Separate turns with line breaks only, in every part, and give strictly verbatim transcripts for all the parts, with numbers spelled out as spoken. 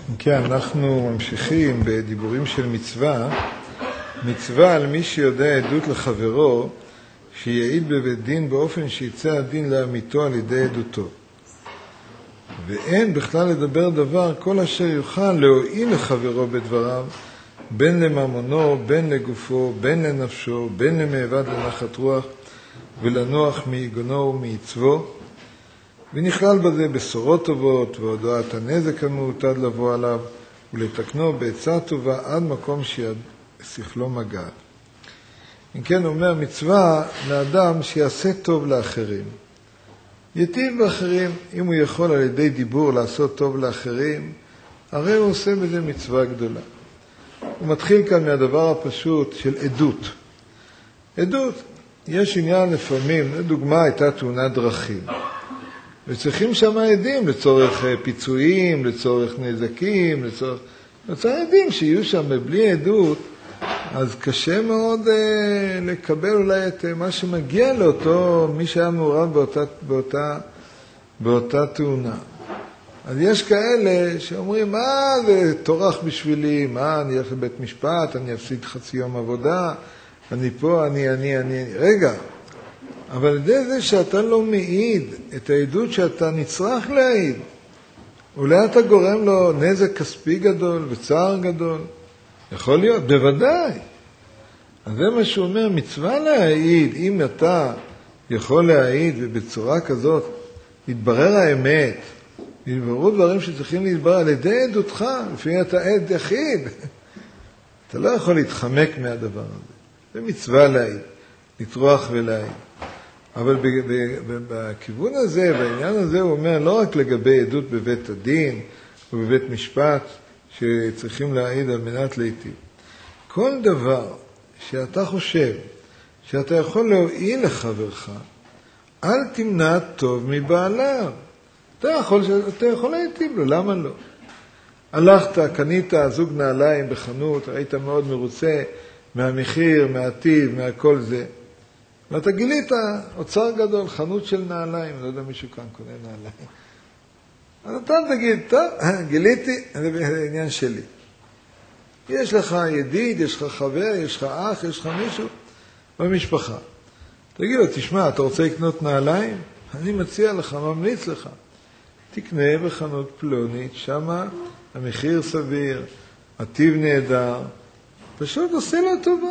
כן, אנחנו ממשיכים בדיבורים של מצווה. מצווה על מי שיודע עדות לחברו, שיעיד בבית דין באופן שיצא הדין לאמיתו על ידי עדותו. ואין בכלל לדבר דבר כל אשר יוכל להועיל לחברו בדבריו, בין לממונו, בין לגופו, בין לנפשו, בין למעבד לנחת רוח, ולנוח מיגונו ומעצבו. ונכלל בזה בשורות טובות והודעת הנזק המעוטד לבוא עליו, ולתקנו בעצה טובה עד מקום ששכלו מגע. אם כן אומר מצווה לאדם שיעשה טוב לאחרים. יטיב באחרים, אם הוא יכול על ידי דיבור לעשות טוב לאחרים, הרי הוא עושה בזה מצווה גדולה. הוא מתחיל כאן מהדבר הפשוט של עדות. עדות, יש עניין לפעמים, לדוגמה הייתה תאונת דרכים. וצריכים שם עדים לצורך פיצויים, לצורך נזקים, לצורך... לצורך עדים שיהיו שם בלי עדות, אז קשה מאוד אה, לקבל אולי את מה שמגיע לאותו, מי שהיה מעורב באותה, באותה, באותה תאונה. אז יש כאלה שאומרים, מה זה תורח בשבילי, מה אני אלך לבית משפט, אני אפסיד חצי יום עבודה, אני פה, אני, אני, אני, רגע. אבל על ידי זה שאתה לא מעיד את העדות שאתה נצטרך להעיד, אולי אתה גורם לו נזק כספי גדול וצער גדול. יכול להיות, בוודאי. אז זה מה שהוא אומר, מצווה להעיד. אם אתה יכול להעיד ובצורה כזאת יתברר האמת, יתבררו דברים שצריכים להתברר על ידי עדותך, לפעמים אתה עד יחיד. אתה לא יכול להתחמק מהדבר הזה. זה מצווה להעיד, לטרוח ולהעיד. אבל בכיוון הזה, בעניין הזה, הוא אומר לא רק לגבי עדות בבית הדין ובבית משפט שצריכים להעיד על מנת להיטיב. כל דבר שאתה חושב שאתה יכול להועיל לחברך, אל תמנע טוב מבעליו. אתה יכול, אתה יכול להיטיב לו, למה לא? הלכת, קנית זוג נעליים בחנות, היית מאוד מרוצה מהמחיר, מהטיב, מהכל זה. ואתה גילית אוצר גדול, חנות של נעליים, אני לא יודע מישהו כאן קונה נעליים. אז אתה תגיד, טוב, גיליתי, זה עניין שלי. יש לך ידיד, יש לך חבר, יש לך אח, יש לך מישהו במשפחה. תגיד לו, תשמע, אתה רוצה לקנות נעליים? אני מציע לך, ממליץ לך. תקנה בחנות פלונית, שמה המחיר סביר, הטיב נהדר, פשוט עושה לו טובה.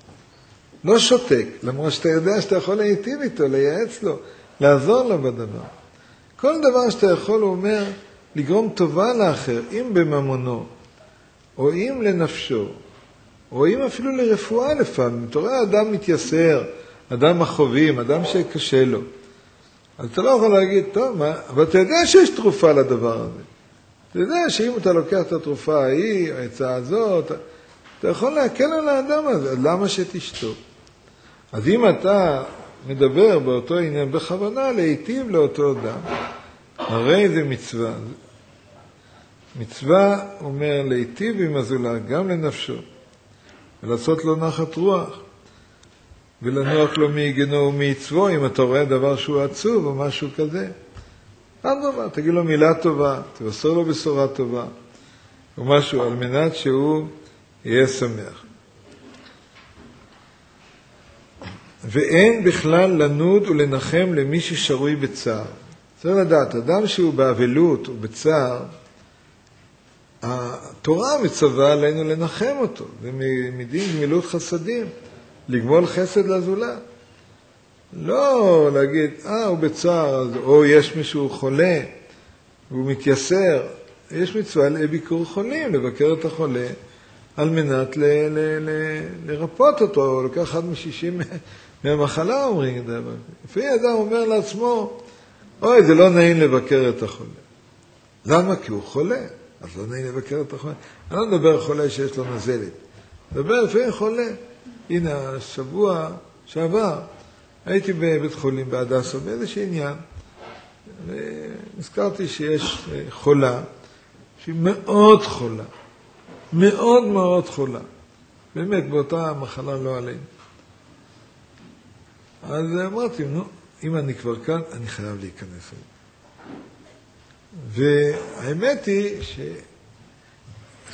לא שותק, למרות שאתה יודע שאתה יכול להיטיב איתו, לייעץ לו, לעזור לו בדבר. כל דבר שאתה יכול, הוא אומר, לגרום טובה לאחר, אם בממונו, או אם לנפשו, או אם אפילו לרפואה לפעמים. אתה רואה אדם מתייסר, אדם מחובים, אדם שקשה לו. אז אתה לא יכול להגיד, טוב, מה? אבל אתה יודע שיש תרופה לדבר הזה. אתה יודע שאם אתה לוקח את התרופה ההיא, העצה הזאת, אתה יכול להקל על האדם הזה, למה שתשתוק? אז אם אתה מדבר באותו עניין בכוונה להיטיב לאותו אדם, הרי זה מצווה. מצווה אומר להיטיב עם הזולת, גם לנפשו, ולעשות לו נחת רוח, ולנוח לו מיגנו ומעצבו, אם אתה רואה דבר שהוא עצוב או משהו כזה. אדרבה, תגיד לו מילה טובה, תבשר לו בשורה טובה, או משהו על מנת שהוא יהיה שמח. ואין בכלל לנוד ולנחם למי ששרוי בצער. צריך לדעת, אדם שהוא באבלות ובצער, התורה מצווה עלינו לנחם אותו. זה מדין גמילות חסדים, לגמול חסד לזולת. לא להגיד, אה, הוא בצער, או יש מישהו חולה, והוא מתייסר. יש מצווה לביקור חולים, לבקר את החולה, על מנת ל- ל- ל- לרפות אותו, או לקח אחד משישים מהמחלה, אומרים. לפי אדם אומר לעצמו, אוי, זה לא נעים לבקר את החולה. למה? כי הוא חולה. אז לא נעים לבקר את החולה. אני לא מדבר על חולה שיש לו נזלת. מדבר לפי חולה. הנה, השבוע שעבר, הייתי בבית חולים בהדסה, באיזשהו עניין, ונזכרתי שיש חולה, שהיא מאוד חולה. מאוד מאוד חולה. באמת, באותה מחלה לא עלינו. אז אמרתי, נו, אם אני כבר כאן, אני חייב להיכנס. והאמת היא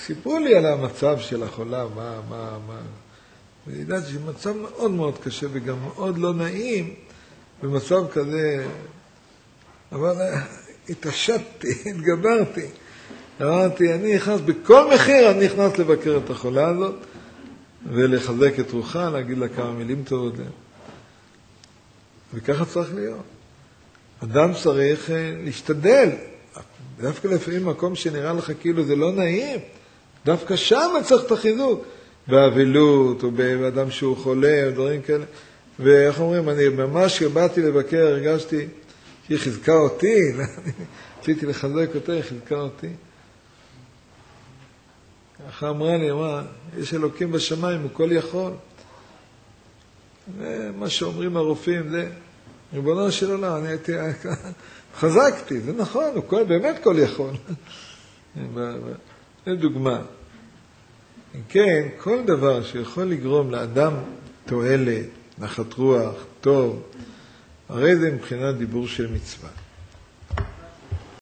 סיפרו לי על המצב של החולה, מה, מה, מה. וידעתי שמצב מאוד מאוד קשה וגם מאוד לא נעים במצב כזה, אבל התעשתתי, התגברתי. אמרתי, אני נכנס, בכל מחיר אני נכנס לבקר את החולה הזאת, ולחזק את רוחה, להגיד לה כמה מילים טובות. וככה צריך להיות. אדם צריך להשתדל, דווקא לפעמים מקום שנראה לך כאילו זה לא נעים, דווקא שם צריך את החיזוק, באבלות, או באדם שהוא חולה, או דברים כאלה. ואיך אומרים, אני ממש כשבאתי לבקר, הרגשתי שהיא חיזקה אותי, רציתי לחזק אותה, היא חיזקה אותי. ככה אמרה לי, אמרה, יש אלוקים בשמיים, הוא כל יכול. ומה שאומרים הרופאים, זה, ריבונו של עולם, אני הייתי, חזקתי, זה נכון, הוא כל, באמת כל יכול. זה דוגמה. כן, כל דבר שיכול לגרום לאדם תועלת, נחת רוח, טוב, הרי זה מבחינת דיבור של מצווה.